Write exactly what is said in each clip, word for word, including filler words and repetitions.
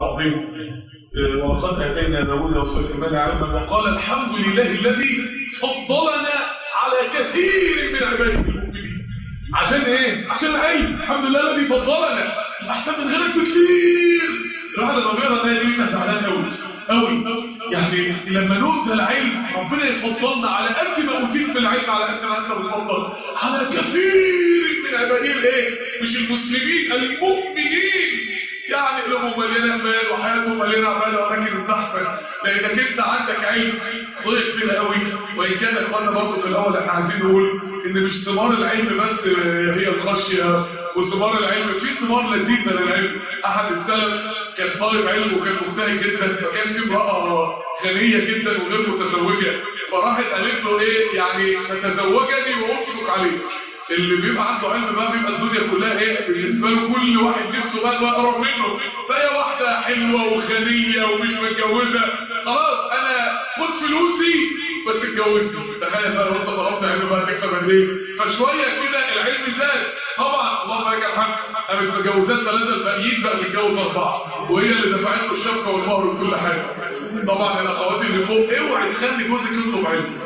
عظيم. ولقد اتينا داوود وسليمان علما وقال الحمد لله الذي فضلنا على كثير من عباده المؤمنين. عشان ايه؟ عشان العلم. الحمد لله الذي فضلنا احسن من غيرك بكثير. الواحد لما بيقرا ده يقول زعلان قوي قوي. يعني لما نؤتى العلم ربنا يفضلنا على قد ما اوتيت بالعلم، على قد ما انت بتفضل على كثير من عباده الايه؟ مش المسلمين، المؤمنين. يعني قلوبهم مليانه مال وحياتهم مليانه عماله، ولكن انت احسن لانك انت عندك علم. قضيه كبيره قوي. وان كان يا اخوانا برضه في الاول احنا عايزين نقول ان مش ثمار العلم بس هي الخشيه، وثمار العلم في ثمار لذيذه للعلم. احد السلف كان طالب علم وكان مجتهد جدا، فكان في امراه غنيه جدا وغير متزوجه، فراحت قالت له ايه يعني تتزوجني وامسك عليك. اللي بيبقى عنده علم بقى بيبقى الدنيا كلها ايه بالنسبه له، كل واحد نفسه بقى يقرب منه. فهي واحده حلوه وغنيه ومش متجوزه، خلاص انا خد فلوسي بس اتجوزني. تخيل بقى لو انت طلبت علم بقى تكسب قد ايه؟ فشويه كده العلم زاد طبعا، اللهم لك الحمد. قامت متجوزات ثلاثه، الباقيين بقى متجوز اربعه، وهي اللي دفعت له الشبكه والمهر وكل حاجه. طبعا الاخوات اللي فوق اوعي تخلي جوزك يطلب علم.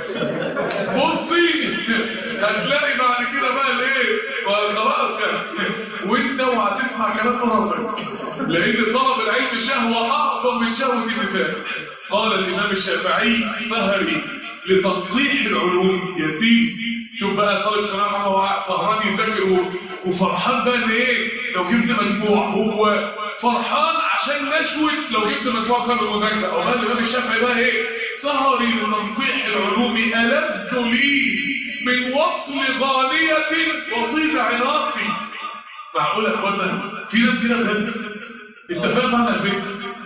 بصي هتلاقي بعد كده بقى الايه؟ خلاص يعني. وانت اوعى تسمع كلام ربك، لان طلب العلم شهوه اعظم من شهوه النساء. قال الامام الشافعي سهري لتنطيح العلوم يا سيدي. شوف بقى طالب صراحه هو سهران يذاكر وفرحان بقى ان ايه لو جبت مجموع، هو فرحان عشان نشوت لو جبت مجموع بسبب المذاكره. او بقى الامام الشافعي بقى ايه؟ سهري لتنطيح العلوم ألذ لي من وصل غالية وطيب عناقي. معقول يا اخوانا في ناس كده بجد؟ انت فاهم معنى البيت؟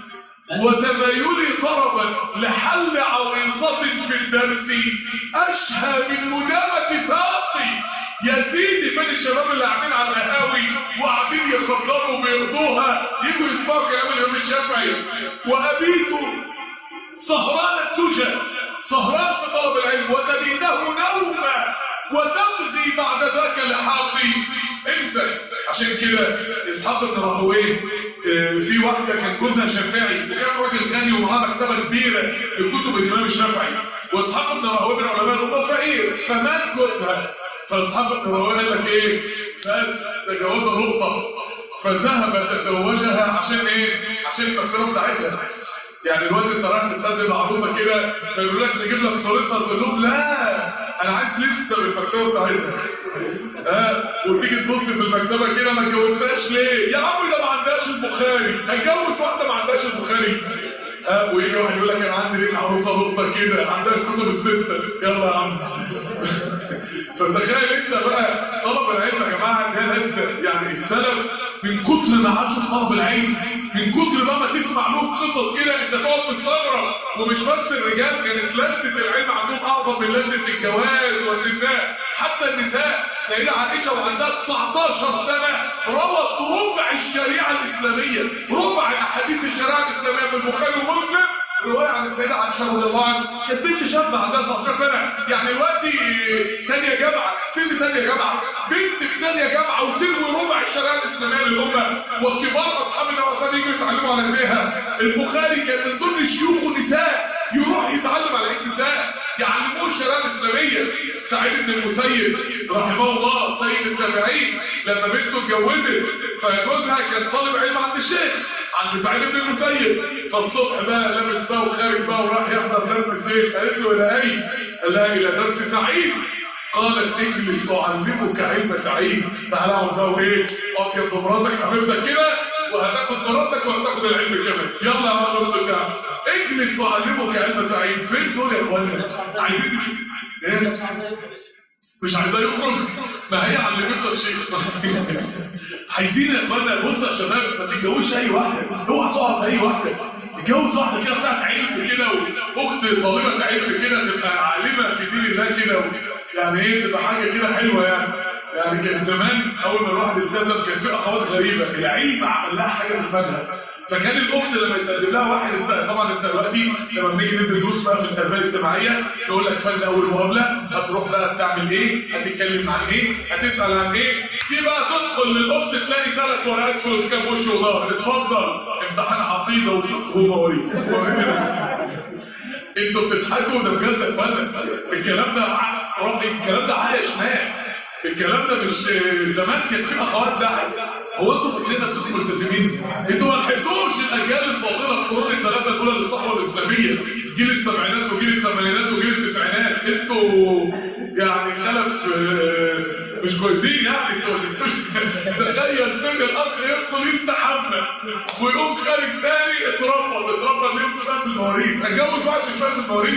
وتبايلي طربا لحل عويصة في الدرس أشهى من ندامة ساقي. يا سيدي فين الشباب اللي قاعدين على القهاوي وقاعدين يصدروا وبيرضوها يجوا يسمعوا كلام الإمام الشافعي، وأبيتوا سهران الدجى سهران في طلب العلم وتبينه نوما وتقضي بعد ذاك لحاطي. انسى. عشان كده اسحاق بن راهويه في واحده كان جوزها شافعي وكان راجل غني ومعاه مكتبه كبيره لكتب الامام الشافعي، واسحاق بن راهويه من علماء الامه فقير، فمات جوزها. فاسحاق بن راهويه قال لك ايه؟ قال تجوزها نقطه، فذهب تزوجها عشان ايه؟ عشان التفسيرات بتاعتها. يعني الوقت انت رايح تتقدم عروسه كده فيقول لك نجيب لك صورتها، تقول لهم لا انا عايز لسه بالمكتبه بتاعتها. ها وتيجي تبص في المكتبه كده ما اتجوزتهاش ليه؟ يا عم ده ما عندهاش البخاري، هتجوز واحده ما عندهاش البخاري. ها ويجي واحد يقول لك انا عندي ليك عروسه نقطه كده عندها الكتب السته، يلا يا عم. فتخيل انت بقى طلب العلم يا جماعه ده لسه يعني السلف من كتر ما عاشوا طلب العلم، من كتر ما ما تسمع لهم قصص كده انت تقعد تستغرب. ومش بس الرجال، كانت لذة العلم عندهم اعظم من لذة الجواز والنساء. حتى النساء سيدة عائشة وعندها تسعتاشر سنة روت ربع الشريعة الإسلامية، ربع احاديث الشريعة الإسلامية في البخاري ومسلم. رواية عن السيدة عائشة رضي الله عنها، كانت بنت شابة عندها تسعتاشر سنة، يعني دلوقتي ثانية جامعة، سن ثانية جامعة، بنت في ثانية جامعة وتروي ربع الشريعة الإسلامية للأمة. وكبار أصحاب النبي صلى الله عليه وسلم يجوا يتعلموا على ايديها. البخاري كان من ضمن شيوخه نساء يروح يتعلم على ايد نساء يعلموه الشريعة الإسلامية. سعيد بن المسيب رحمه الله سيد التابعين لما بنته اتجوزت فجوزها كان طالب علم عند الشيخ عند سعيد بن المسيب، فالصبح بقى لابس بقى وخارج بقى وراح يحضر درس الشيخ. قالت له الى اين؟ قال لها الى درس سعيد. قالت اجلس اعلمك علم سعيد. تعالى اقعد بقى وايه؟ اقعد جنب مراتك حبيبتك كده وهتاخد مراتك وهتاخد العلم كمان. يلا يا عم نص ساعه اجلس اعلمك علم سعيد. فين دول يا اخوانا؟ عايزين ايه؟ مش عايزاه يخرج؟ ما هي علمتها الشيخ. عايزين يا اخوانا بص يا شباب ما تتجوزش اي واحده، اوعى تقعد اي واحده، اتجوز واحده كده بتاعت علم كده واخت طالبه علم كده تبقى عالمه في دين الله كده، يعني ايه تبقى حاجه كده حلوه يعني. يعني كان زمان اول ما الواحد التزم كان في اخوات غريبه، العلم عمل لها حاجه في المذهب. فكان الاخت لما يتقدم لها واحد طبعا انت دلوقتي لما بنيجي ندي دروس بقى في التربيه الاجتماعيه يقول لك فن اول مقابله هتروح بقى بتعمل ايه؟ هتتكلم عن ايه؟ هتسال عن ايه؟ في بقى تدخل للاخت تلاقي ثلاث ورقات فلوس كام وش وظهر، اتفضل امتحان عقيده وفقه ومواريث. انتوا بتضحكوا، ده بجد يا فندم. الكلام ده رأي، الكلام ده عايش شمال. الكلام ده مش زمان كان في اخوات داعي. هو انتوا فاكرين نفسكم ملتزمين؟ انتوا ما لحقتوش الاجيال الفاضله القرون الثلاثه الاولى للصحوه الاسلاميه، جيل السبعينات وجيل الثمانينات وجيل التسعينات. انتوا يعني خلف مش كويسين يعني. انتوا ما شفتوش. تخيل ان الاخ يدخل يستحمى ويقوم خارج تاني اترفض اترفض ليه؟ مش فاهم المواريث. اتجوز واحد مش فاهم المواريث.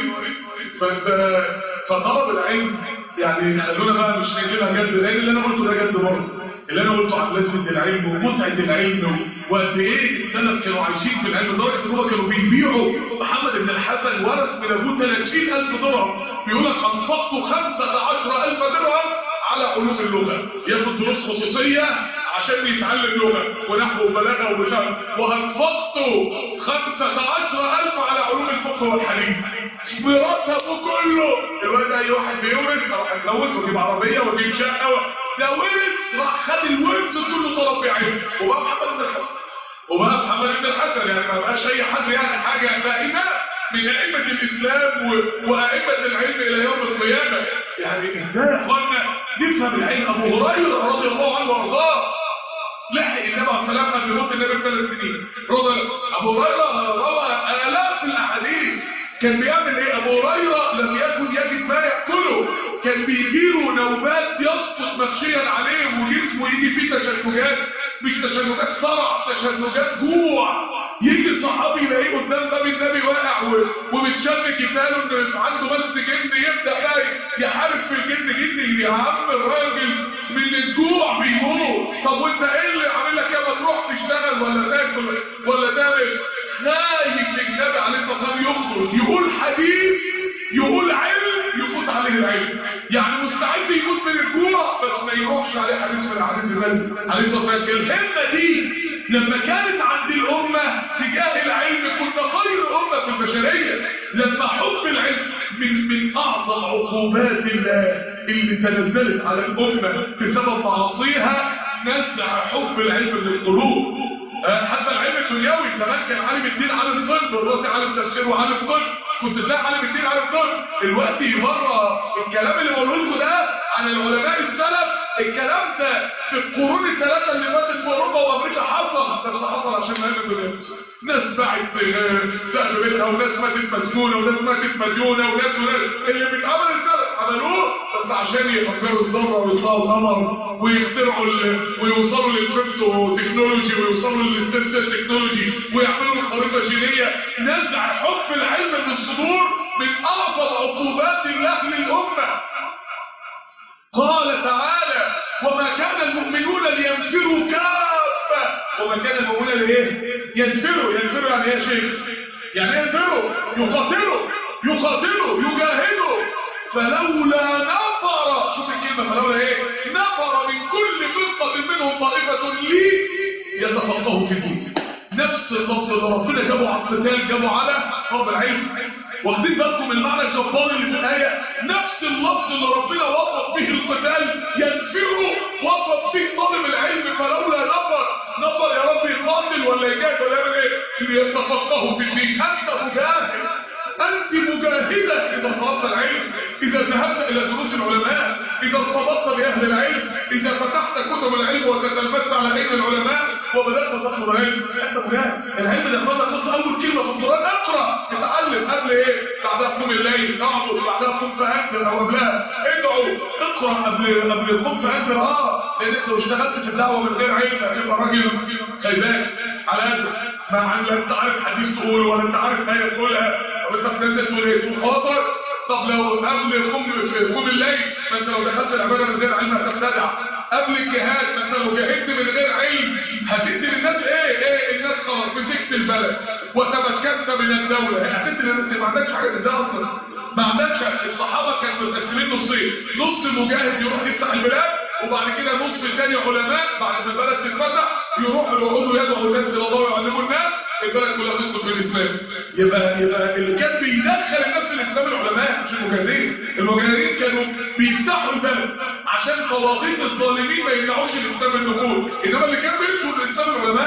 فانت فطلب العلم يعني خلونا بقى مش نجيبها جد، لان اللي انا قلته ده جد برضه. اللي انا قلته عن لذة العلم ومتعة العلم وقد ايه السلف كانوا عايشين في العلم، لدرجة ان هم كانوا بيبيعوا. محمد بن الحسن ورث من ابوه ثلاثين ألف درهم، بيقول لك انفقت خمسة عشر ألف درهم على علوم اللغة، ياخد دروس خصوصية عشان يتعلم لغة ونحو وبلاغة ومشاهد، وانفقت خمسة عشر ألف على علوم الفقه والحديث. براسه كله. الواد اي واحد بيورث اروح اتجوز واجيب عربية واجيب شقة، ده ورث راح خد الورث كله طلب بعلم، وبقى محمد بن الحسن. وبقى محمد بن الحسن يعني ما بقاش اي حد يعني حاجة دائمة من ائمة الاسلام وائمة العلم الى يوم القيامة. يعني ازاي يا اخوانا نفهم العلم؟ ابو هريرة رضي الله عنه وارضاه لحق النبي عليه السلام قبل موت النبي بثلاث سنين. رضي ابو هريرة روى الاف الاحاديث. كان بيعمل ايه ابو هريرة؟ لم يكن يجد ما ياكله، كان بيجيله نوبات يسقط نفسيا عليه وجسمه يجي فيه تشنجات، مش تشنجات صرع، تشنجات جوع. يجي صحابي يلاقيه قدام باب النبي واقع ومتشنج، يتقالوا ان عنده بس جن، يبدا بقى يحارب في الجن. جن يا عم الراجل من الجوع بيموت. طب وانت ايه اللي عامل لك؟ ما تروح تشتغل ولا تاكل ولا تعمل؟ خايف النبي عليه الصلاه والسلام يخرج يقول حديث، يقول علم، يفوت عليه العلم. يعني مستعد يموت من الجوع بس ما يروحش عليه حديث من احاديث النبي عليه الصلاه والسلام. الهمه دي لما كانت عند الامه تجاه العلم كنا خير امه في البشريه. لما حب العلم من من اعظم عقوبات الله اللي تنزلت على الامه بسبب معاصيها نزع حب العلم من القلوب. حتى العلم الدنيوي زمان كان عالم الدين عالم طب، دلوقتي عالم تفسير وعالم طب. كنت تلاقي عالم الدين عالم طب. دلوقتي بره الكلام اللي بقوله لكم ده عن العلماء السلف، الكلام ده في القرون الثلاثه اللي فاتت في اوروبا وامريكا حصل، بس حصل عشان العلم الدنيوي. ناس باعت سقف بيتها، وناس ماتت مسجونه، وناس ماتت مديونه، وناس وناس اللي بيتعمل السلف عملوه بس عشان يفكروا الذره ويطلعوا القمر ويخترعوا ويوصلوا للكريبتو تكنولوجي ويوصلوا للستيم سيل تكنولوجي ويعملوا الخريطه الجينيه. نزع حب العلم من الصدور من اعظم عقوبات الله للامه. قال تعالى: وما كان المؤمنون لينفروا كافه. وما كان المؤمنون لايه؟ ينفروا. ينفروا يعني ايه يا شيخ؟ يعني ينفروا يقاتلوا يقاتلوا يجاهدوا. فلولا نفر، شوف الكلمه، فلولا ايه؟ نفر من كل فرقه منهم طائفه لي يتفقهوا في الدين. نفس اللفظ اللي ربنا جابه على القتال جابه على طلب العلم. واخدين بالكم المعنى الجبار اللي في الايه؟ نفس اللفظ اللي ربنا وصف به القتال ينفروا وصف به طالب العلم. فلولا نفر، نفر يا رب يقاتل ولا يجاهد ولا يعمل ايه؟ ليتفقهوا في الدين. انت مجاهد، انت مجاهده اذا طلبت العلم، اذا ذهبت الى دروس العلماء، اذا ارتبطت باهل العلم، اذا فتحت كتب العلم وتتلمذت على ايدي العلماء وبدات تطلب العلم. انت مجاهد. العلم ده خلاص بص اول كلمه في القران اقرا، اتعلم. قبل ايه؟ بعدها قوم الليل اعبد، بعدها قم فانذر، او قبلها ادعو. اقرا قبل قبل قم فانذر. اه لانك لو اشتغلت في الدعوه من غير علم هتبقى راجل خيبان على قدك، ما لا انت عارف حديث تقوله ولا انت عارف ايه تقولها، طب انت بتنزل تقول ايه؟ تقول خاطر. طب لو قبل قم قم الليل، ما انت لو دخلت العباده من غير علم هتبتدع. قبل الجهاد، ما انت لو جاهدت من غير علم هتدي للناس ايه؟ ايه الناس خلاص مسكت البلد وتمكنت من الدوله، هتدي للناس ما عندكش حاجه تديها اصلا. ما عندكش. الصحابه كانوا متقسمين نصين، نص مجاهد يروح يفتح البلاد، وبعد كده نص ثاني علماء بعد ما البلد تتفتح يروحوا يقعدوا يدعوا الناس الى الله ويعلموا الناس، البلد كلها تدخل في الاسلام. يبقى يبقى اللي كان بيدخل الناس في الاسلام العلماء مش المجاهدين. المجاهدين كانوا بيفتحوا البلد عشان طواغيت الظالمين ما يمنعوش الاسلام من الدخول، انما اللي كان بينشر الاسلام العلماء.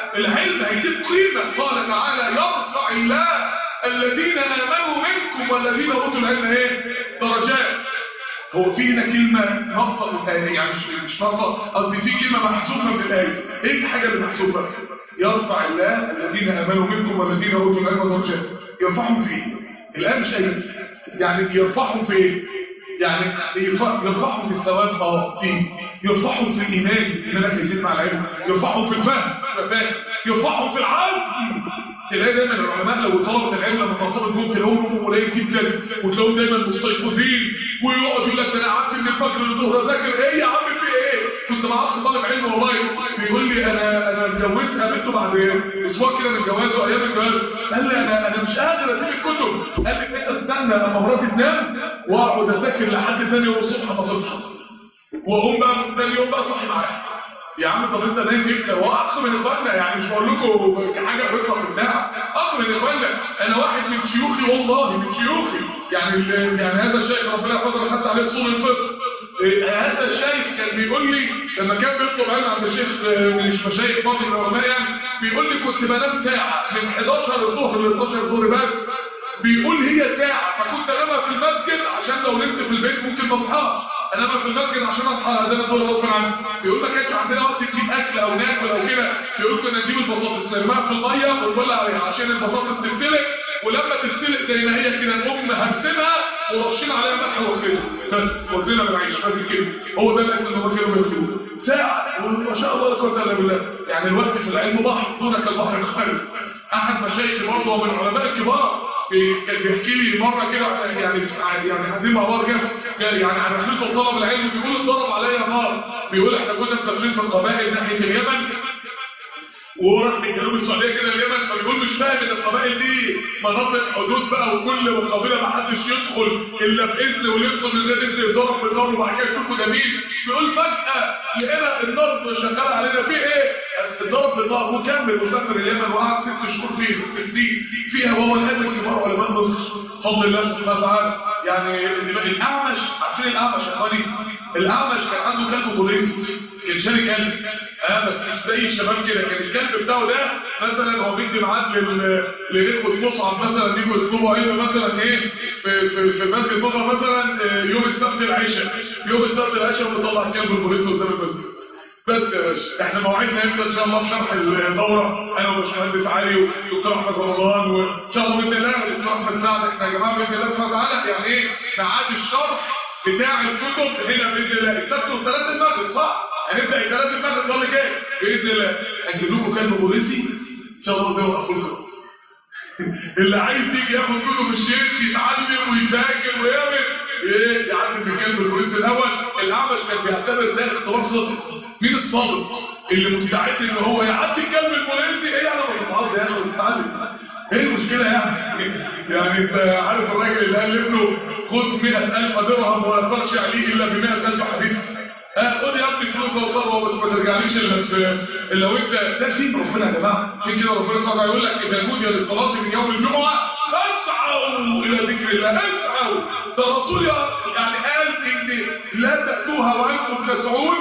العلم هيجيب قيمه. قال تعالى يرفع الله الذين امنوا منكم والذين اوتوا العلم ايه درجات. هو في هنا كلمه ناقصه في الايه، يعني مش مش ناقصه، قصدي في كلمه محذوفه من الايه. ايه الحاجه اللي محذوفه؟ يرفع الله الذين امنوا منكم والذين اوتوا العلم درجات. يرفعهم في ايه؟ الان مش ايه يعني يرفعهم في ايه؟ يعني يرفعهم في الثواب اه في يرفعهم في الايمان انك يزيد مع العلم، يرفعهم في الفهم يرفعهم في العزم. تلاقي دايما العلماء لو طلبة العلم لما ترتبط بهم تلاقيهم قليل جدا، وتلاقيهم دايما مستيقظين ويقعد يقول لك ده انا قعدت من الفجر للظهر اذاكر. ايه يا عم في ايه؟ كنت مع اخ طالب علم والله بيقول لي انا انا اتجوزت قابلته بعد اسبوع كده من جوازه ايام الجواز، قال لي انا انا مش قادر اسيب الكتب. قال لي انت استنى لما مراتي تنام واقعد اذاكر لحد ثاني يوم الصبح ما تصحى، واقوم بقى ثاني يوم بقى صاحي معاها. يا عم طب انت نايم امتى؟ هو اخ من اخواننا، يعني مش بقول لكم حاجه بتطلع في الناحيه، اخ من اخواننا. انا واحد من شيوخي والله من شيوخي، يعني يعني هذا الشيخ ربنا يحفظه خدت عليه اصول الفقه. هذا الشيخ كان بيقول لي لما كان بيطلب علم عند شيخ من المشايخ فاضل العلماء، يعني بيقول لي كنت بنام ساعه من حداشر الظهر ل اتناشر الظهر بس. بيقول هي ساعه، فكنت انام في المسجد عشان لو نمت في البيت ممكن ما اصحاش، انام في المسجد عشان اصحى اذان الظهر غصب عني. بيقول ما كانش عندنا وقت نجيب اكل او ناكل او كده، بيقول كنا نجيب البطاطس نرميها في الميه ونولع عليها عشان البطاطس تتسلق، ولما تتسلق زي ما هي كده نقوم هنسيبها ورشين عليها ملح وكده بس وزينا بالعيش. بس كده هو ده الاكل اللي هم كانوا بياكلوه ساعه. ما شاء الله لا قوه الا بالله. يعني الوقت في العلم بحر دونك البحر الخالد. احد مشايخي برضه ومن العلماء الكبار كان بيحكي لي مره كده، يعني يعني قاعدين مع بعض كده يعني عن رحلته طلب العلم، بيقول اتضرب عليا نار. بيقول احنا كنا مسافرين في القبائل ناحيه اليمن وراح من جنوب السعوديه كده اليمن، فبيقول مش فاهم ان القبائل دي مناطق حدود بقى، وكل قبيله ما حدش يدخل الا باذن، ويدخل من غير اذن يضرب بالنار وبعد كده يشوفوا جميل. بيقول فجاه لقينا النار شغاله علينا في ايه؟ ضرب بالنار. وكمل وسافر اليمن وقعد ست شهور فيه ست سنين فيها، وهو الان من كبار علماء مصر بفضل الله سبحانه وتعالى. يعني الاعمش، عارفين الاعمش يا اخواني؟ الاعمش كان عنده كلب بوليس، كان شاري كلب اه بس مش زي الشباب كده. كان الكلب بتاعه ده مثلا هو بيدي ميعاد للاخوه المصعد مثلا يجوا يطلبوا علم مثلا ايه في في في مسجد المصعد مثلا يوم السبت العشاء، يوم السبت العشاء بنطلع الكلب البوليس قدام المسجد. بس يا باشا احنا موعدنا امتى ان شاء الله بشرح الدوره انا وباشمهندس علي ودكتور احمد رمضان وان شاء الله باذن الله ودكتور احمد سعد. احنا يا جماعه باذن الله سبحانه وتعالى يعني ايه ميعاد الشرح بتاع الكتب هنا باذن الله السبت والثلاث المغرب صح؟ هنبدا الثلاث المغرب ده اللي جاي باذن الله. هنجيب لكم كلب بوليسي ان شاء الله ده وقفلكم. اللي عايز يجي ياخد كتب الشيخ يتعلم ويذاكر ويعمل ايه يعلم بالكلب البوليسي الاول. الاعمش كان بيعتبر ده اختبار صدق. مين الصادق اللي مستعد ان هو يعدي الكلب البوليسي؟ ايه يعني ما تتعرض يا اخي وتتعلم؟ ايه المشكله يعني؟ يعني انت عارف الراجل اللي قال لابنه خذ مئة ألف درهم ولا ترجع لي الا ب مئة ألف حديث. اه خد يا ابني فلوس وصبر بس ما ترجعليش الا في الا وانت. ده دين ربنا يا جماعه. عشان كده ربنا سبحانه وتعالى يقول لك اذا نودي للصلاه من يوم الجمعه فاسعوا الى ذكر الله. اسعوا. ده الرسول يعني قال ان لا تاتوها وانتم تسعون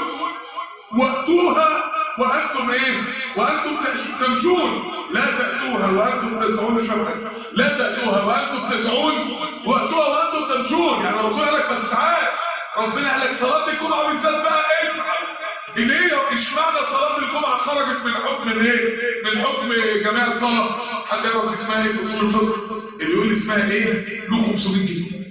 واتوها وانتم ايه؟ وانتم تمشون. لا تاتوها وانتم تسعون مش لا تاتوها وانتم تسعون واتوها وانتم تمشون. يعني الرسول قال لك ما تسعاش. ربنا قال لك صلاه الجمعه بالذات بقى اسعى. ليه اشمعنى صلاه الجمعه خرجت من حكم الايه؟ من حكم جميع الصلاه. حد يعرف اسمها ايه في اصول الفقه؟ اللي يقول اسمها ايه؟ له خمسمية جنيه.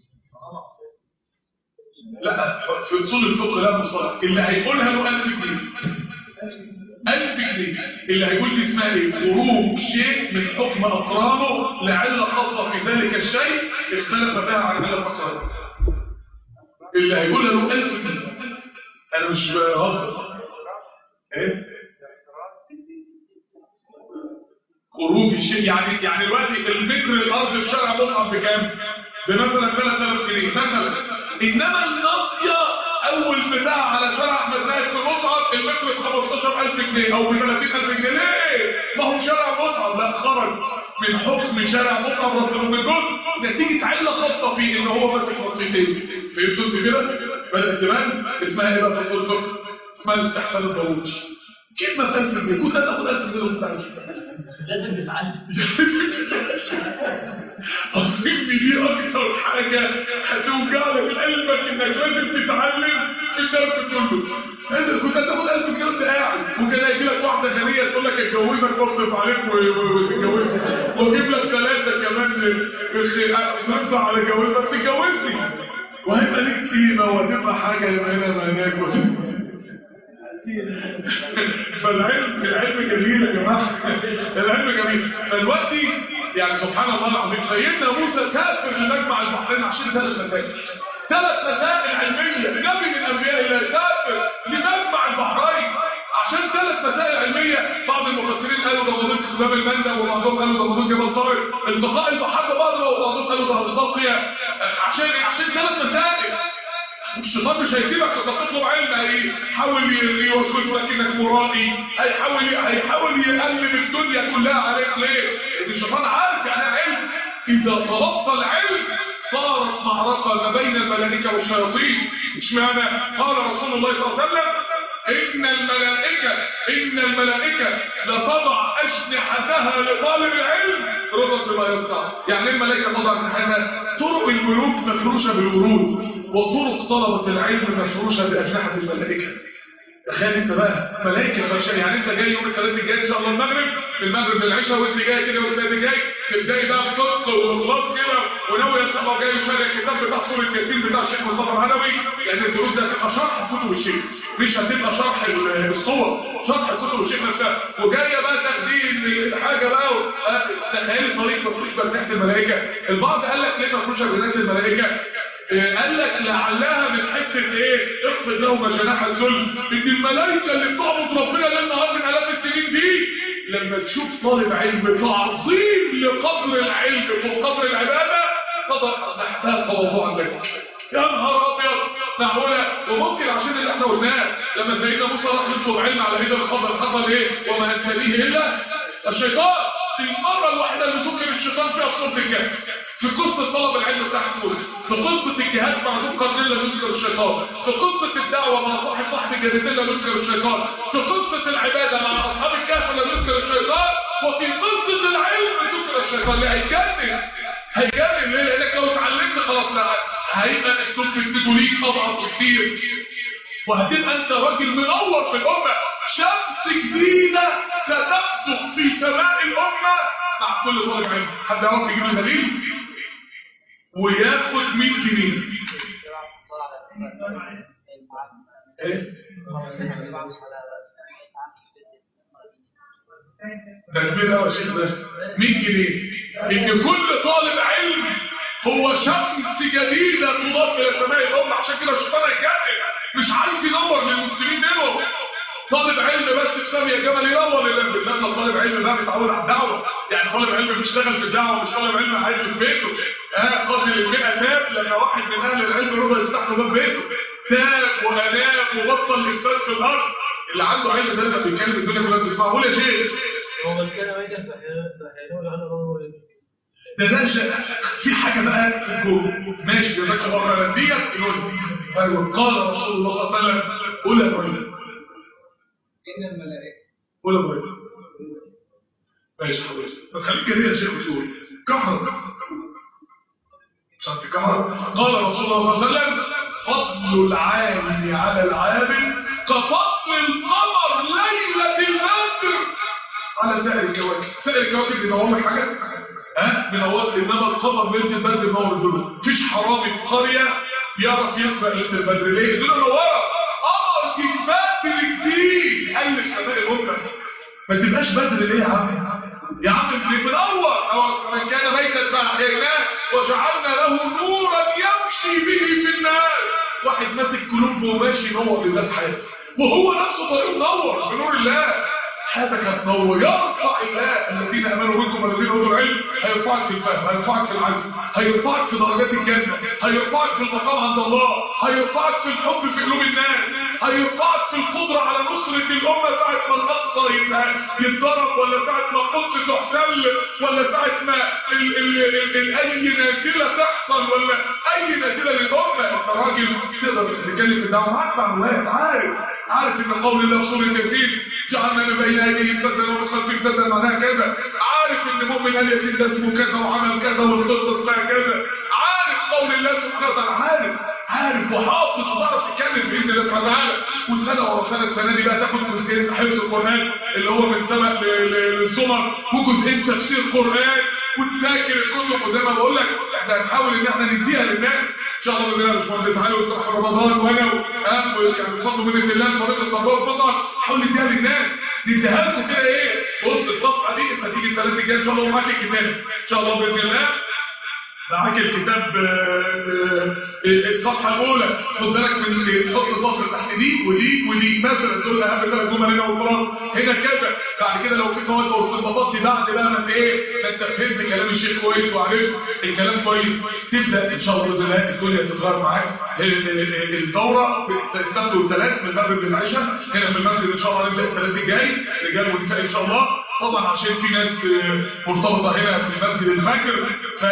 لا في اصول الفقه لا مصطلح. اللي هيقولها له ألف جنيه. ألف جنيه. اللي هيقول لي اسمها ايه؟ خروج شيء من حكم اقرانه لعله خاصه في ذلك الشيء اختلف بها عن علة اقرانه. اللي هيقولها له ألف جنيه. انا مش بهزر. ايه؟ خروج الشيء يعني يعني دلوقتي المتر الارض في شارع مصعب بكام؟ بمثلا ثلاثة آلاف جنيه مثلا. انما الناصيه اول بتاع على شارع احمد زاهد في مصعب المتر ب خمستاشر ألف جنيه او ب ثلاثين ألف جنيه. ليه؟ ما هو شارع مصعب لا خرج من حكم شارع مصعب ربنا من جزء نتيجه عله خاصه فيه ان هو ماسك نصيتين. فهمتوا انتوا كده؟ بدات تبان. اسمها ايه بقى في اصول الفقه؟ اسمها الاستحسان الضروري. كلمه ب ألف جنيه كنت هتاخد ألف جنيه وانت عايش لازم تتعلم. اصل دي اكتر حاجه هتوجع لك قلبك انك لازم تتعلم في الدرس كله. انت كنت هتاخد ألف جنيه وانت قاعد، ممكن هيجي لك واحده غنيه تقول لك اتجوزك واصرف عليك وتتجوزك، واجيب لك ثلاثه كمان اصرف على جوازك بس تتجوزني، وهيبقى ليك قيمه وهتبقى حاجه هنا ما هناك. فالعلم العلم جميل يا جماعه، العلم جميل. فالوقتي يعني سبحان الله العظيم سيدنا موسى سافر لمجمع البحرين عشان ثلاث مسائل، ثلاث مسائل علميه. نبي من انبياء الله سافر لمجمع البحرين عشان ثلاث مسائل علميه. بعض المفسرين قالوا ده موضوع خباب المندب، وبعضهم قالوا ده موضوع جبل طارق، التقاء البحر ببعض، وبعضهم قالوا ده التقيا عشان عشان ثلاث مسائل. الشيطان مش هيسيبك انت تطلب علم، هيحاول يوسوس لك انك مرائي، هيحاول هيحاول يقلب الدنيا كلها عليك. ليه؟ الشيطان عارف يعني علم. اذا طلبت العلم صارت معركه ما بين الملائكه والشياطين. اشمعنى؟ قال رسول الله صلى الله عليه وسلم ان الملائكه ان الملائكه لتضع اجنحتها لطالب العلم رضا بما يصنع. يعني الملائكه تضع اجنحتها. طرق الملوك مفروشه بالورود، وطرق طلبه العلم مفروشه باجنحه الملائكه. تخيل انت بقى ملائكه فرشه. يعني انت جاي يوم الثلاث الجاي ان شاء الله المغرب، المغرب للعشاء، وانت جاي كده والثلاث جاي تبداي بقى بفقه واخلاص كده، وناوي ان شاء الله جاي شارع الكتاب بتاع سوره ياسين بتاع الشيخ مصطفى العلوي. يعني الدروس دي هتبقى شرح كتب الشيخ، مش هتبقى شرح الصور، شرح كتب الشيخ نفسها. وجايه بقى تخدين الحاجه بقى. تخيل الطريق مفروش بجناحه الملائكه. البعض قال لك ليه مفروشه بجناحه الملائكه؟ قال لك لعلها من حته ايه؟ اخفض لهم جناح الذل. ان الملائكه اللي بتعبد ربنا ليل نهار من الاف السنين دي لما تشوف طالب علم تعظيم لقدر العلم فوق قدر العباده تضع تحتها تواضعا لك. يا نهار ابيض، معقوله؟ وممكن عشان اللي احنا قلناه لما سيدنا موسى راح يطلب علم على ايد الخضر حصل ايه؟ وما يبتليه الا الشيطان. المره الواحده اللي ذكر الشيطان فيها في سوره الكهف، في قصه طلب العلم بتاعت موسى، في قصه الجهاد مع ذو القرنين لا يذكر الشيطان، في قصه الدعوه مع صاحب صاحب الجنتين لا يذكر الشيطان، في قصه العباده مع اصحاب الكهف لا يذكر الشيطان، وفي قصه العلم ذكر الشيطان. لا هيجنن هيجنن ليه؟ لانك لو اتعلمت خلاص لا هيبقى اسلوب فتنته ليك اضعف كتير، وهتبقى انت راجل منور في الامه. شمس جديده ستبزغ في سماء الامه مع كل طالب علم. حد يعرف يجيب لي دليل؟ وياخد مية جنيه. ايه؟ ده كبير قوي يا شيخ ده. مية جنيه. ان كل طالب علم هو شمس جديده تضاف الى سماء الامه. عشان كده الشيطان هيجنن، مش عارف ينور للمسلمين دول. طالب علم بس في ثانيه جمل ينور لله. بالنسبه طالب علم ده بيتعود على الدعوه، يعني طالب علم بيشتغل في الدعوه، مش طالب علم قاعد في بيته. اه قاتل المئة تاب لما واحد من اهل العلم رضى يفتح له باب بيته، تاب واناب وبطل الافساد في الارض. اللي عنده علم ده لما بيتكلم الدنيا كلها بتسمعه. قول يا شيخ. هو من كان ميتا فحينه لعنه الله. ده ده في حاجه بقى في الجو ماشي جزاك الله خيرا ديت يقول ايوه. قال رسول الله صلى الله عليه وسلم قول يا مريم ان الملائكه قول يا مريم ماشي حضرتك ما تخليك كده يا شيخ بتقول كحر عشان تكحر. قال رسول الله صلى الله عليه وسلم فضل العالم على العابد كفضل القمر ليله البدر على سائر الكواكب. سائر الكواكب بينور لك حاجات ها بنور، انما القمر ليله البدر بينور الدنيا. مفيش حرامي في قريه يعرف يسرق ليله البدر. ليه؟ الدنيا منوره. قمر بدر جديد قلب سماء الامه. ما تبقاش بدر ليه يا عم؟ يا عم منور. او من كان ميتا فاحييناه وجعلنا له نورا يمشي به في الناس. واحد ماسك كلوب وماشي ينور للناس حياته، وهو نفسه طريقه منور بنور الله. حياتك هتنور. يرفع الله الذين امنوا منكم والذين اوتوا العلم. هيرفعك في الفهم، هيرفعك في العزم، هيرفعك في درجات الجنه، هيرفعك في المقام عند الله، هيرفعك في الحب في قلوب الناس، هيرفعك في القدره على نصره الامه ساعه ما الاقصى يتضرب، ولا ساعه ما القدس تحتل، ولا ساعه ما ال ال ال اي نازله تحصل ولا اي نازله للامه، انت راجل تقدر تتكلم في الدعوه، معاك معلومات، عارف عارف ان قول الله في سوره ياسين جعلنا من بين ايديهم سدا ومن خلفهم سدا معناها كذا، عارف ان مؤمن ال ياسين ده اسمه كذا وعمل كذا والقصه اسمها كذا، عارف قول الله سبحانه وتعالى، عارف عارف وحافظ وتعرف تتكلم باذن الله سبحانه وتعالى. وسنه ورا سنه، السنه دي بقى تاخد جزئين حفظ القران اللي هو من سبق للسمر، وجزئين تفسير قران، وتذاكر الكتب. وزي ما بقول لك احنا هنحاول ان احنا نديها للناس ان شاء الله باذن الله. يا باشمهندس علي وتروح رمضان وانا وهم يعني بفضل منه الله طريقه التربيه والبصر نحاول نديها للناس، نديها لكم كده. ايه بص الصفحه دي انت هتيجي الثلاث الجاي ان شاء الله معاك الكتاب ان شاء الله باذن الله، معاك الكتاب الصفحه الاولى، خد بالك من تحط صفر تحت دي ودي ودي مثلا، دول اهم ثلاث جمل هنا وخلاص، هنا كذا. بعد كده لو في فوائد او استنباطات دي بعد بقى ما انت ايه ما انت فهمت كلام الشيخ كويس وعرفت الكلام كويس، تبدا ان شاء الله باذن الله الدنيا تتغير معاك. الدوره السبت والثلاث من المغرب للعشاء هنا في المسجد ان شاء الله، نبدا الثلاث الجاي رجال ونساء ان شاء الله. طبعا عشان في ناس مرتبطه هنا في مسجد الفجر،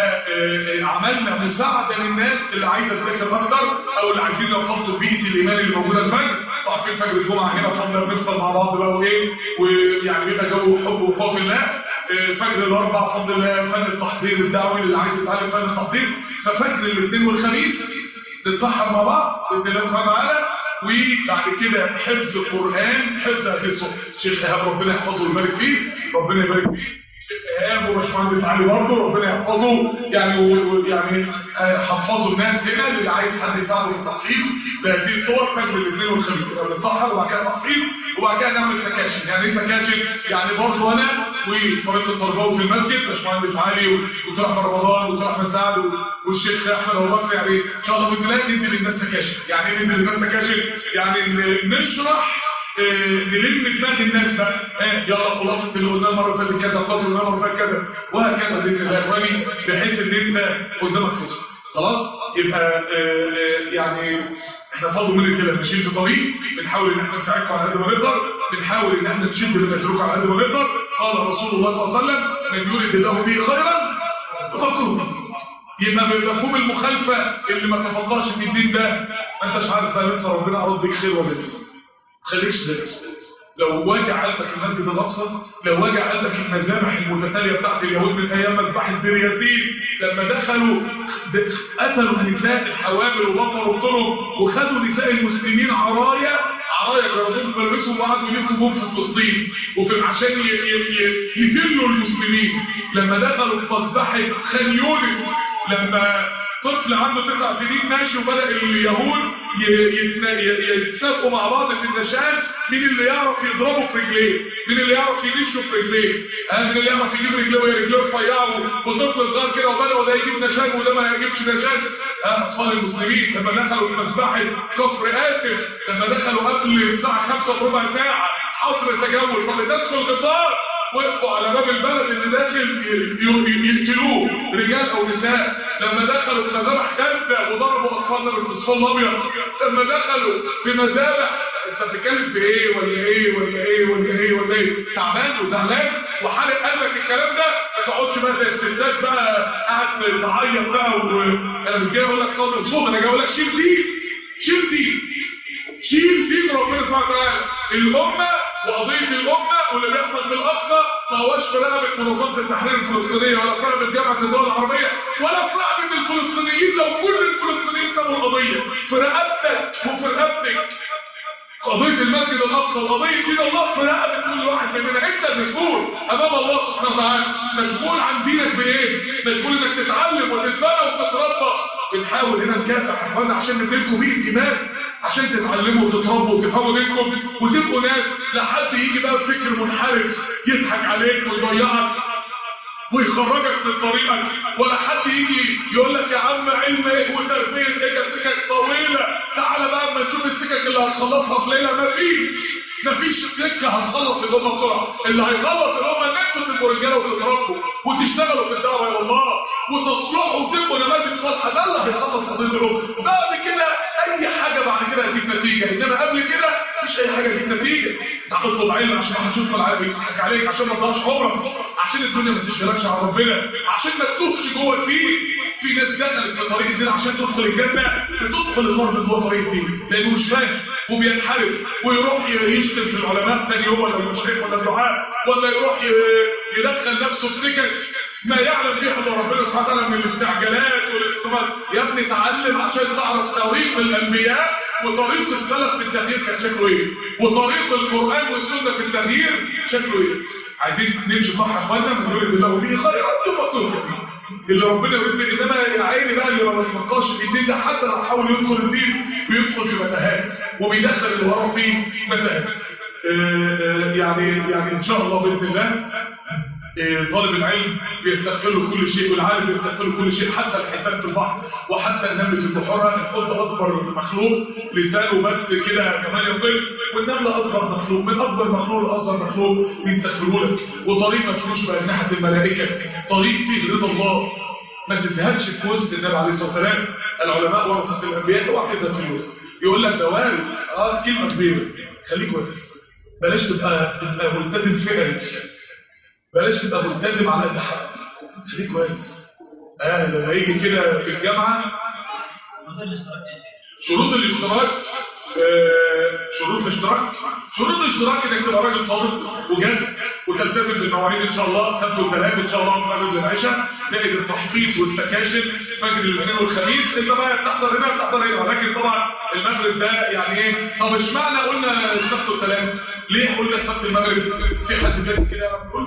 فعملنا مساعده للناس اللي عايزه تذاكر اكتر او اللي عايزين يرتبطوا ببيئه الايمان اللي موجوده الفجر. طبعا في فجر الجمعه هنا الحمد لله بنفطر مع بعض بقى وايه، ويعني بيبقى جو حب وخوف الله. فجر الاربع الحمد لله فن التحضير الدعوي اللي عايز يتعلم فن التحضير. ففجر الاثنين والخميس نتسحر مع بعض باذن الله سبحانه وتعالى. وبعد كده حفظ القرآن، حفظ هذه الصور. شيخ إيهاب ربنا يحفظه ويبارك فيه، ربنا يبارك فيه. شيخ إيهاب وباشمهندس علي برضه ربنا يحفظه، يعني ويعني حفظوا الناس هنا اللي عايز حد يساعده في التحفيظ بهذه الصور. فجر الاثنين والخميس يبقى بنتسحر وبعد كده تحفيظ وبعد كده نعمل سكاشن. يعني ايه سكاشن؟ يعني برضه انا وفريق التربوي في المسجد باشمهندس علي ودكتور احمد رمضان ودكتور احمد سعد والشيخ احمد ابو بكر، يعني ان شاء الله باذن الله ندي للناس سكاشن. يعني ايه ندي للناس سكاشن؟ يعني نشرح نلم دماغ الناس بقى، يلا خلاصه اللي قلناه المره اللي فاتت كذا، خلاصه اللي قلناه المره اللي فاتت كذا، وهكذا باذن الله يا اخواني، بحيث ان انت قدامك فرصه خلاص. يبقى يعني احنا فاضل من كده ماشيين في طريق بنحاول ان احنا نساعدكم على قد ما نقدر، بنحاول ان احنا نشد بنزلكم على قد ما نقدر. قال رسول الله صلى الله عليه وسلم من يريد الله به خيرا يفقهه. يبقى بمفهوم المخالفه اللي ما تفقهش في الدين ده ما انتش عارف بقى لسه ربنا اراد بك خير ولا لسه. خليكش زي لو واجع قلبك المسجد الاقصى، لو واجع قلبك المذابح المتتاليه بتاعت اليهود من ايام مذبحه دير ياسين لما دخلوا قتلوا النساء الحوامل وبطروا الطرق وخدوا نساء المسلمين عرايا عرايا جرادون بلبسهم وقعدوا يلفوا بهم في فلسطين وفي عشان يذلوا المسلمين. لما دخلوا في مذبحه خان يونس لما طفل عنده تسع سنين ماشي وبدأ اليهود يتسابقوا مع بعض في النشان، مين اللي يعرف يضربه في رجليه، مين اللي يعرف ينشه في رجليه، مين اللي يعرف يجيب رجليه وهي رجليه رفيعه وطفل صغير كده وبدأوا ده يجيب نشان وده ما يجيبش نشان. اطفال المسلمين لما دخلوا في مذبحه كفر آسف، لما دخلوا قبل الساعه خمسة وربع ساعه حصر تجول، طب الناس في القطار وقفوا على باب البلد اللي داخل يقتلوه رجال او نساء. لما دخلوا في مذابح جنة وضربوا اطفالنا بالفوسفور الابيض، لما دخلوا في مذابح، انت بتتكلم في ايه ولا ايه ولا ايه ولا ايه ولا ايه؟ تعبان وزعلان وحارق قلبك الكلام ده، ما تقعدش بقى زي الستات بقى قاعد تعيط بقى. وانا مش جاي اقول لك صوت وصوت، انا جاي اقول لك شيل دي شيل دي شيل دين ربنا سبحانه وتعالى. الامه وقضيه الامه واللي بيحصل في الاقصى ما هوش في رقبه منظمه التحرير الفلسطينيه ولا في رقبه جامعه الدول العربيه ولا في رقبه الفلسطينيين. لو كل الفلسطينيين سابوا القضيه في رقبتك وفي رقبتك، قضيه المسجد الاقصى وقضيه دين الله في رقبه كل واحد مننا. انت المسؤول امام الله سبحانه وتعالى، مسؤول عن دينك بايه؟ مسؤول انك تتعلم وتتبنى وتتربى. بنحاول هنا نكافح اخوانا عشان نديلكم بيه الايمان، عشان تتعلموا وتتربوا وتفهموا دينكم وتبقوا ناس. لا حد يجي بقى بفكر منحرف يضحك عليك ويضيعك ويخرجك من طريقك، ولا حد يجي يقول لك يا عم علم ايه وتربيه ايه، سكك طويله تعالى بقى اما نشوف السكك اللي هتخلصها في ليله. مفيش مفيش سكه هتخلص الامه بسرعه. اللي هيخلص الامه ان انتوا تبقوا رجاله وتتربوا وتشتغلوا في الدعوه الى الله وتصلحوا وتبقوا نماذج صالحه. ده اللي هيخلص قضيه الامه. بعد كده اي حاجه بعد كده هتجيب نتيجه، انما قبل كده مفيش اي حاجه تجيب نتيجه. هتطلب علم عشان ما هتشوف يضحك عليك، عشان ما تضيعش عمرك، عشان الدنيا ما تشغلكش عن ربنا، عشان ما تسوقش جوه الدين. في ناس دخلت في طريق الدين عشان تدخل الجنه، بتدخل النار من جوه طريق الدين لانه مش فاهم وبينحرف، ويروح يشتم في العلماء ثاني يوم ولا المشايخ ولا الدعاء، ولا يروح يدخل نفسه في سكك ما يعلم فيها الا ربنا سبحانه وتعالى من الاستعجالات والاستمرار. يا ابني اتعلم عشان تعرف طريق الانبياء وطريق السلف في التغيير كان شكله ايه، وطريق القران والسنه في التغيير شكله ايه. عايزين نمشي صح يا اخوانا، من يريد الله به خيرا يفقهه في الدين. اللي ربنا يريد به، انما يا عيني بقى اللي ما بيتفقهش في الدين ده حتى لو حاول يدخل الدين بيدخل في متاهات وبيدخل اللي وراه في متاهات. يعني يعني ان شاء الله باذن الله طالب العلم بيستغفر له كل شيء، والعالم بيستغفر له كل شيء، حتى الحيتان في البحر وحتى النمل في البحيره. الحوت اكبر مخلوق لسانه بس كده كمان يطل، والنمله اصغر مخلوق، من اكبر مخلوق لاصغر مخلوق بيستغفروا لك. وطريق مفروش بأجنحة الملائكه، طريق فيه رضا الله. ما تزهدش في وسط النبي عليه الصلاه والسلام. العلماء ورثه الانبياء، اوعى كده فلوس يقول لك ده وارث، اه كلمه كبيره. خليك وارث، بلاش تبقى تبقى ملتزم فعلي، بلاش تبقى ملتزم على قد حد. خليك كويس. اه لما يجي كده في الجامعه شروط الاشتراك، آه شروط الاشتراك شروط الاشتراك انك تبقى راجل صادق وجاد وتلتزم بالمواعيد ان شاء الله، سبت وثلاث ان شاء الله قبل العشاء، زائد التحفيظ والسكاشن فجر الاثنين والخميس. اللي بقى بتحضر هنا بتحضر هنا، ولكن طبعا المغرب ده يعني ايه؟ طب اشمعنى قلنا السبت والثلاث؟ ليه قلنا سبت المغرب؟ في حد فاكر كده بقول؟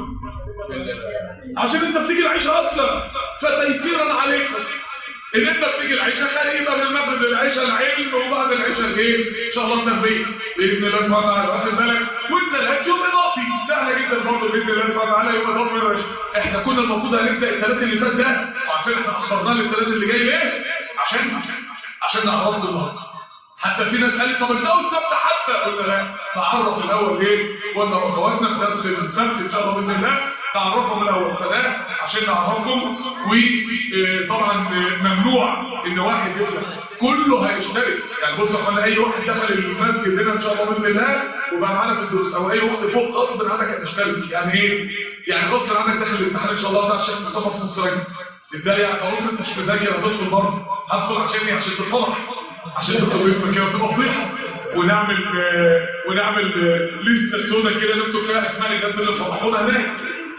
عشان انت بتيجي العشاء اصلا، فتيسيرا عليكم ان انت بتيجي العشاء خلينا من المغرب للعشاء العلم، وبعد العشاء الايه ان شاء الله التنبيه باذن الله سبحانه وتعالى. واخد بالك؟ والثلاث يوم اضافي سهله جدا برضه باذن الله سبحانه وتعالى، يوم اضافي من العشاء. احنا كنا المفروض هنبدا الثلاث اللي فات ده، وعشان احنا اخرناه للثلاث اللي جاي ليه؟ عشان عشان نعرفه النهارده. حتى في ناس قالت طب ابداوا السبت حتى، قلنا لا، نعرف الاول ايه؟ قلنا واخواتنا في درس السبت ان شاء الله باذن الله نعرفهم الاول، فده عشان نعرفهم. وطبعا ممنوع ان واحد يطلع، كله هيشترك. يعني بص يا اخوانا، اي واحد دخل المسجد هنا ان شاء الله باذن الله وبقى معانا في الدروس، او اي اخت فوق غصب عنك هتشترك. يعني ايه؟ يعني غصب عنك داخل الامتحان ان شاء الله بتاع الشيخ مصطفى في نص رجب. ازاي يعني؟ خلاص انت مش مذاكر هتدخل برضه، هدخل عشان ايه؟ عشان تتفضح، عشان تكتب اسمك كده وتبقى فضيحه. ونعمل آه ونعمل آه لسته سودا كده نكتب فيها اسماء الناس اللي فضحونا هناك.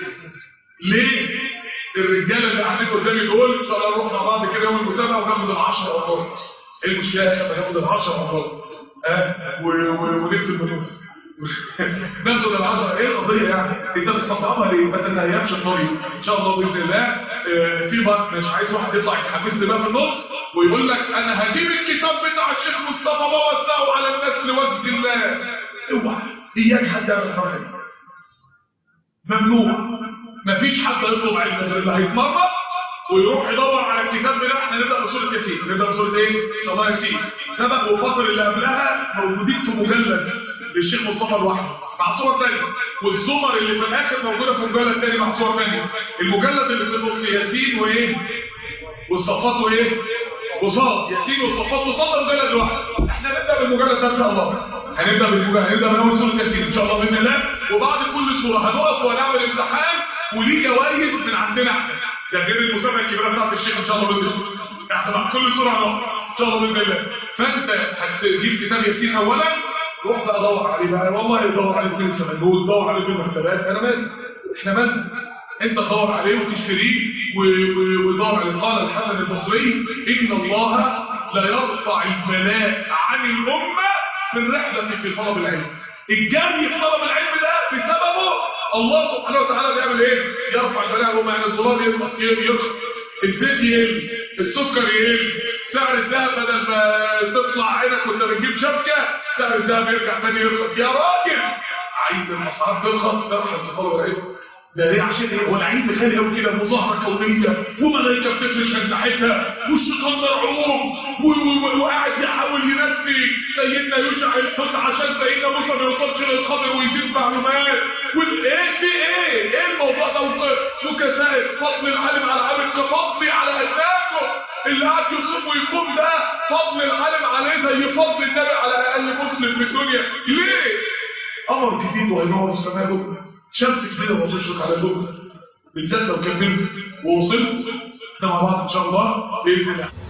ليه؟ الرجاله اللي قاعدين قدامي دول ان شاء الله نروح مع بعض كده يوم المسابقه وناخد العشر امراض. ايه المشكله يا اخي ناخد العشر امراض؟ اه ونكسب بالنص. ناخد العشر، ايه القضيه يعني؟ انت بتستصعبها ليه؟ ما تتهيأش الطريق ان شاء الله باذن الله. اه في بقى مش عايز واحد يطلع يتحمس لي بقى في النص ويقول لك انا هجيب الكتاب بتاع الشيخ مصطفى واوزعه على الناس لوجه الله. اوعى اياك حد يعمل الحركه، ممنوع. مفيش حد يطلب علم غير اللي هيتمرن ويروح يدور على الكتاب بتاعنا. احنا نبدا بسوره ياسين، نبدا بسوره ايه؟ ان شاء الله ياسين. سبق وفضل اللي قبلها موجودين في مجلد للشيخ مصطفى لوحده مع صور ثانيه، والزمر اللي في الاخر موجوده في مجلد ثاني مع صور ثانيه. المجلد اللي في النص ياسين وايه؟ والصفات وايه؟ وصاد. ياسين والصفات وصاد مجلد لوحده. احنا نبدا بالمجلد ده ان شاء الله. هنبدا بالمجلد، هنبدا من اول سوره ياسين ان شاء الله باذن الله. وبعد كل سوره هنقف ونعمل امتحان وليه جوائز من عندنا احنا، ده غير المسابقه الكبيره بتاعت الشيخ ان شاء الله باذن الله. احنا بعد كل سوره هنقف ان شاء الله باذن الله. فانت هتجيب كتاب ياسين اولا، روح بقى دور عليه بقى. والله دور عليه في السنجول، دور عليه في المكتبات، انا مالي، احنا مالنا. انت دور عليه وتشتريه ودور عليه. قال الحسن البصري ان الله لا يرفع البلاء عن الامه من رحله في طلب العلم. الجري في طلب العلم ده بسببه الله سبحانه وتعالى بيعمل ايه؟ يرفع البلاء. وما يعني الدولار ينقص يرخص، الزيت يقل، السكر يقل، سعر الذهب بدل ما تطلع عينك وانت بتجيب شبكه سعر الذهب يرجع تاني يرخص. يا راجل عايز الاسعار ترخص، ترخص في طلب العلم. ده ليه؟ عشان ايه؟ هو العيد تخيل قوي كده مظاهره كونيه وملائكه بتفرش اجنحتها والشيطان مرعوب وقاعد يحاول ينسي سيدنا يوشع الحوت عشان سيدنا موسى ما يوصلش للخضر ويزيد معلومات. وايه في ايه؟ ايه الموضوع ده؟ وكذلك فضل العالم على العالم كفضلي على ادناكم. اللي قاعد يصوم ويقوم ده فضل العالم عليه زي فضل النبي على اقل مسلم في الدنيا. ليه؟ قمر جديد وهينور السماء بكره، شمس جديده وهتشرق على بكره، بالذات لو كملت ووصلت. احنا مع بعض ان شاء الله باذن الله.